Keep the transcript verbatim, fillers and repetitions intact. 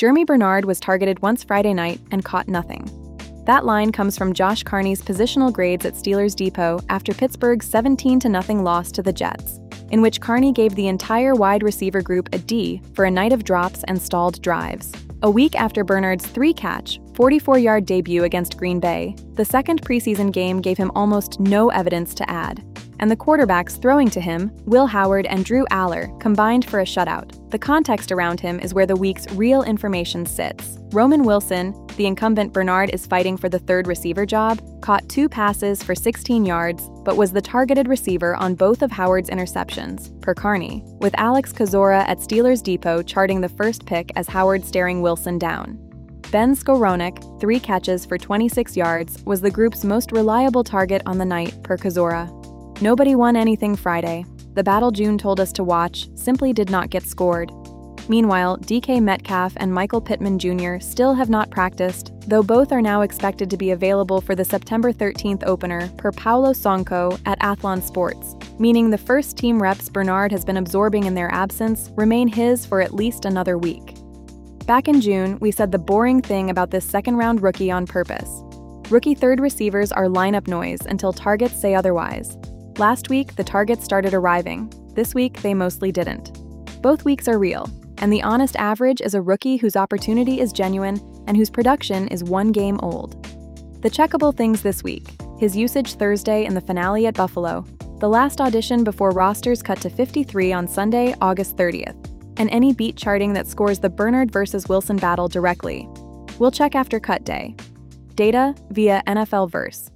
Jeremy Bernard was targeted once Friday night and caught nothing. That line comes from Josh Carney's positional grades at Steelers Depot after Pittsburgh's seventeen to nothing loss to the Jets, in which Carney gave the entire wide receiver group a D for a night of drops and stalled drives. A week after Bernard's three-catch, forty-four-yard debut against Green Bay, the second preseason game gave him almost no evidence to add. And the quarterbacks throwing to him, Will Howard and Drew Aller, combined for a shutout. The context around him is where the week's real information sits. Roman Wilson, the incumbent Bernard is fighting for the third receiver job, caught two passes for sixteen yards, but was the targeted receiver on both of Howard's interceptions, per Carney, with Alex Kozora at Steelers Depot charting the first pick as Howard staring Wilson down. Ben Skowronek, three catches for twenty-six yards, was the group's most reliable target on the night, per Kozora. Nobody won anything Friday. The battle June told us to watch simply did not get scored. Meanwhile, D K Metcalf and Michael Pittman Junior still have not practiced, though both are now expected to be available for the September thirteenth opener, per Paulo Sonko at Athlon Sports, meaning the first team reps Bernard has been absorbing in their absence remain his for at least another week. Back in June, we said the boring thing about this second-round rookie on purpose. Rookie third receivers are lineup noise until targets say otherwise. Last week, the targets started arriving. This week, they mostly didn't. Both weeks are real, and the honest average is a rookie whose opportunity is genuine and whose production is one game old. The checkable things this week: his usage Thursday in the finale at Buffalo, the last audition before rosters cut to fifty-three on Sunday, August thirtieth, and any beat charting that scores the Bernard versus Wilson battle directly. We'll check after cut day. Data via N F L Verse.